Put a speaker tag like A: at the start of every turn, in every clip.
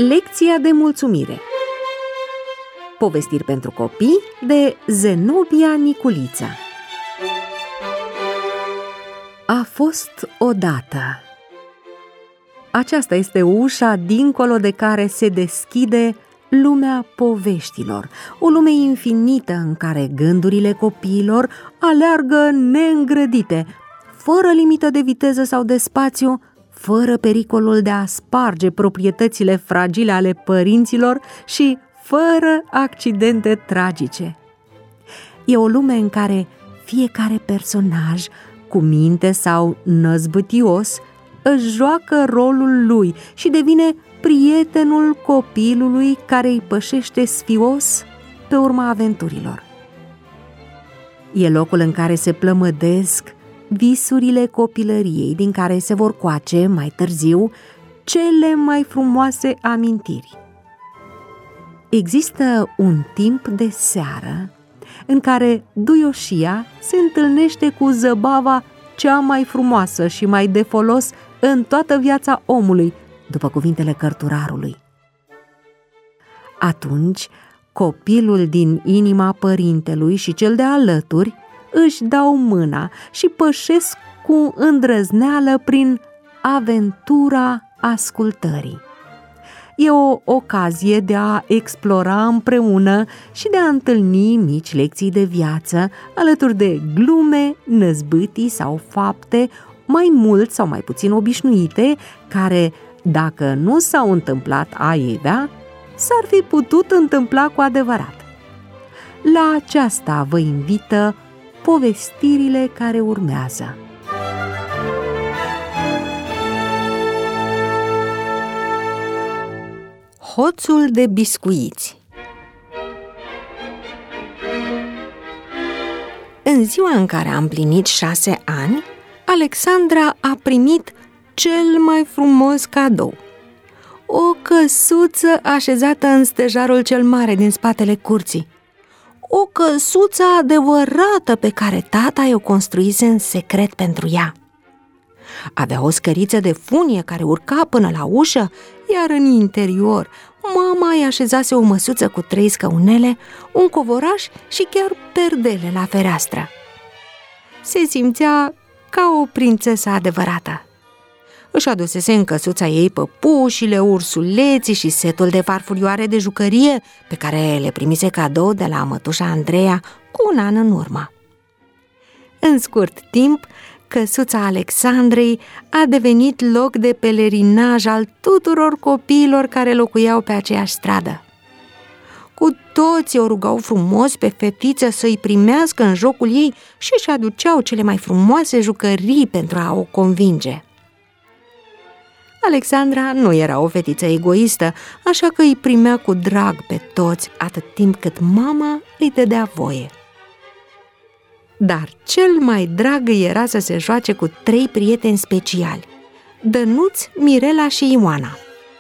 A: Lecția de mulțumire. Povestiri pentru copii de Zenobia Niculiță. A fost odată. Aceasta este ușa dincolo de care se deschide lumea poveștilor, o lume infinită în care gândurile copiilor aleargă neîngrădite, fără limită de viteză sau de spațiu, fără pericolul de a sparge proprietățile fragile ale părinților și fără accidente tragice. E o lume în care fiecare personaj, cu minte sau năzbâtios, își joacă rolul lui și devine prietenul copilului care îi pășește sfios pe urma aventurilor. E locul în care se plămădesc visurile copilăriei, din care se vor coace mai târziu cele mai frumoase amintiri. Există un timp de seară în care duioșia se întâlnește cu zăbava cea mai frumoasă și mai de folos în toată viața omului, după cuvintele cărturarului. Atunci, copilul din inima părintelui și cel de alături își dau mâna și pășesc cu îndrăzneală prin aventura ascultării. E o ocazie de a explora împreună și de a întâlni mici lecții de viață, alături de glume, năzbâtii sau fapte mai mult sau mai puțin obișnuite, care, dacă nu s-au întâmplat aievea, s-ar fi putut întâmpla cu adevărat. La aceasta vă invită povestirile care urmează. Hoțul de biscuiți. În ziua în care a împlinit 6 ani, Alexandra a primit cel mai frumos cadou: o căsuță așezată în stejarul cel mare din spatele curții. O căsuță adevărată pe care tata i-o construise în secret pentru ea. Avea o scăriță de funie care urca până la ușă, iar în interior mama i-a așezase o măsuță cu 3 scăunele, un covoraș și chiar perdele la fereastră. Se simțea ca o prințesă adevărată. Își adusese în căsuța ei păpușile, ursuleții și setul de farfurioare de jucărie pe care le primise cadou de la mătușa Andreea cu un an în urmă. În scurt timp, căsuța Alexandrei a devenit loc de pelerinaj al tuturor copiilor care locuiau pe aceeași stradă. Cu toții o rugau frumos pe fetiță să-i primească în jocul ei și își aduceau cele mai frumoase jucării pentru a o convinge. Alexandra nu era o fetiță egoistă, așa că îi primea cu drag pe toți atât timp cât mama îi dădea voie. Dar cel mai drag îi era să se joace cu 3 prieteni speciali: Dănuț, Mirela și Ioana.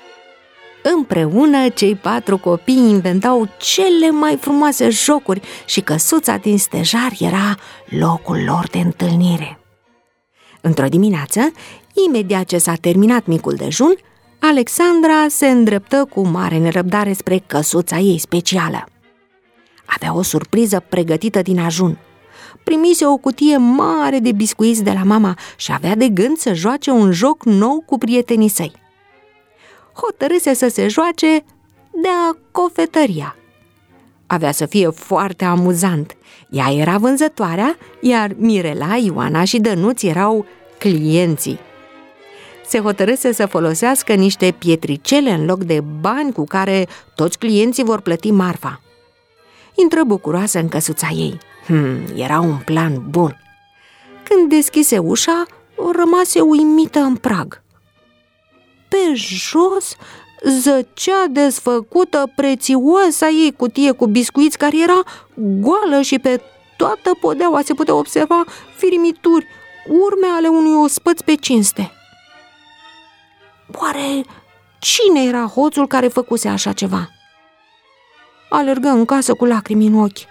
A: Împreună, cei 4 copii inventau cele mai frumoase jocuri și căsuța din stejar era locul lor de întâlnire. Într-o dimineață, imediat ce s-a terminat micul dejun, Alexandra se îndreptă cu mare nerăbdare spre căsuța ei specială. Avea o surpriză pregătită din ajun. Primise o cutie mare de biscuiți de la mama și avea de gând să joace un joc nou cu prietenii săi. Hotărâse să se joace de-a cofetăria. Avea să fie foarte amuzant. Ea era vânzătoarea, iar Mirela, Ioana și Dănuț erau clienții. Se hotărâse să folosească niște pietricele în loc de bani cu care toți clienții vor plăti marfa. Intră bucuroasă în căsuța ei. Era un plan bun. Când deschise ușa, rămase uimită în prag. Pe jos zăcea desfăcută prețioasa ei cutie cu biscuiți, care era goală și pe toată podeaua se putea observa firimituri, urme ale unui ospăț pe cinste. Oare cine era hoțul care făcuse așa ceva? Alergă în casă cu lacrimi în ochi.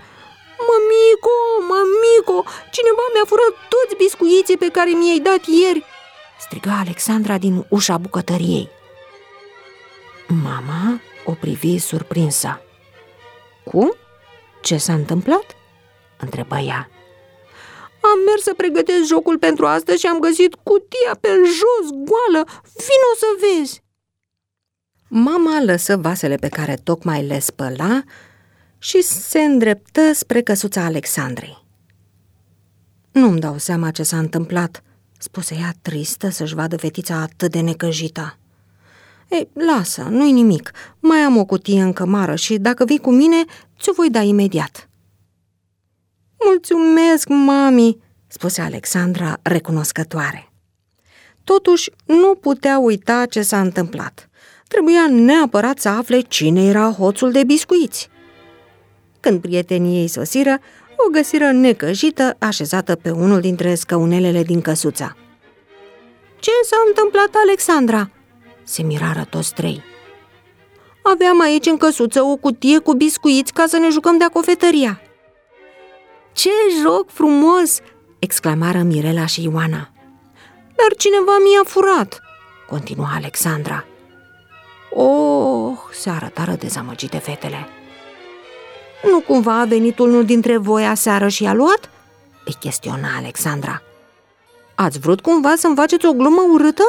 A: Mămico, cineva mi-a furat toți biscuiții pe care mi-ai dat ieri!" striga Alexandra din ușa bucătăriei. Mama o privi surprinsă. Cum? Ce s-a întâmplat? Întrebă ea. Am mers să pregătesc jocul pentru astăzi și am găsit cutia pe jos, goală. Vino să vezi! Mama lăsă vasele pe care tocmai le spăla și se îndreptă spre căsuța Alexandrei. Nu-mi dau seama ce s-a întâmplat, spuse ea tristă să-și vadă fetița atât de necăjită. Ei, lasă, nu-i nimic, mai am o cutie în cămară și dacă vii cu mine, ți-o voi da imediat. Mulțumesc, mami, spuse Alexandra recunoscătoare. Totuși, nu putea uita ce s-a întâmplat. Trebuia neapărat să afle cine era hoțul de biscuiți. Când prietenii ei sosiră, o găsiră necăjită, așezată pe unul dintre scaunelele din căsuța. Ce s-a întâmplat, Alexandra?" se mirară toți trei. Aveam aici în căsuță o cutie cu biscuiți ca să ne jucăm de-a cofetăria." Ce joc frumos!" exclamară Mirela și Ioana. Dar cineva mi-a furat," continua Alexandra. Oh, se arătară dezamăgite fetele. Nu cumva a venit unul dintre voi aseară și i-a luat?" îi chestiona Alexandra. Ați vrut cumva să-mi faceți o glumă urâtă?"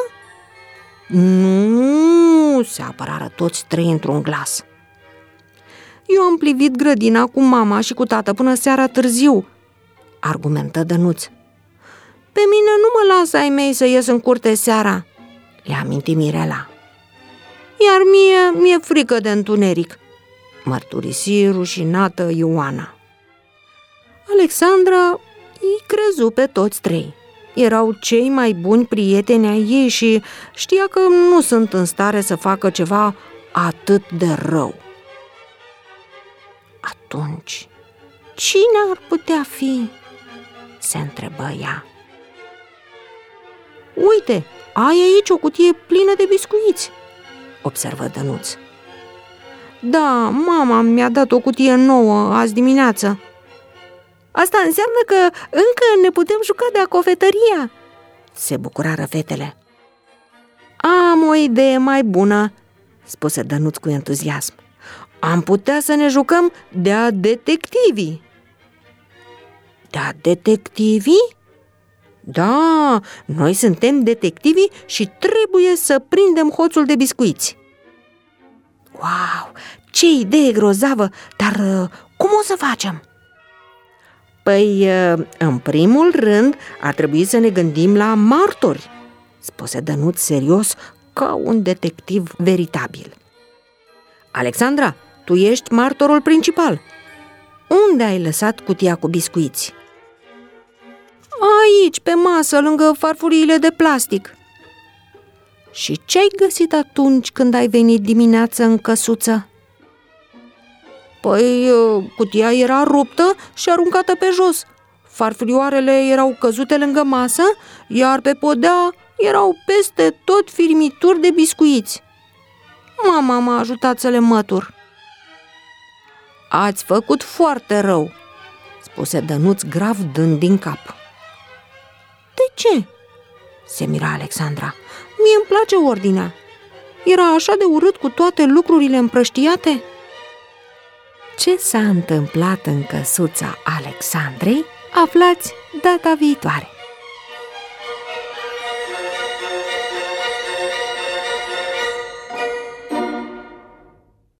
A: Nu, se apărară toți trei într-un glas. Eu am plivit grădina cu mama și cu tată până seara târziu, argumentă Dănuț. Pe mine nu mă lasă ai mei să ies în curte seara, le aminti Mirela. Iar mi-e frică de întuneric, mărturisi rușinată Ioana. Alexandra îi crezu pe toți trei. Erau cei mai buni prieteni ai ei și știa că nu sunt în stare să facă ceva atât de rău. Atunci, cine ar putea fi? Se întrebă ea. Uite, ai aici o cutie plină de biscuiți, observă Dănuț. Da, mama mi-a dat o cutie nouă azi dimineață. Asta înseamnă că încă ne putem juca de-a cofetăria, se bucurară fetele. Am o idee mai bună, spuse Dănuț cu entuziasm. Am putea să ne jucăm de-a detectivii. De-a detectivii? Da, noi suntem detectivii și trebuie să prindem hoțul de biscuiți. Wow, ce idee grozavă, dar cum o să facem? Păi, în primul rând, ar trebui să ne gândim la martori, spuse Dănuț serios, ca un detectiv veritabil. Alexandra, tu ești martorul principal. Unde ai lăsat cutia cu biscuiți? Aici, pe masă, lângă farfuriile de plastic. Și ce-ai găsit atunci când ai venit dimineață în căsuță? Păi, cutia era ruptă și aruncată pe jos. Farfurioarele erau căzute lângă masă, iar pe podea erau peste tot firmituri de biscuiți. Mama m-a ajutat să le mătur. Ați făcut foarte rău, spuse Dănuț grav dând din cap. De ce? Se mira Alexandra. Mie îmi place ordinea. Era așa de urât cu toate lucrurile împrăștiate. Ce s-a întâmplat în căsuța Alexandrei aflați data viitoare.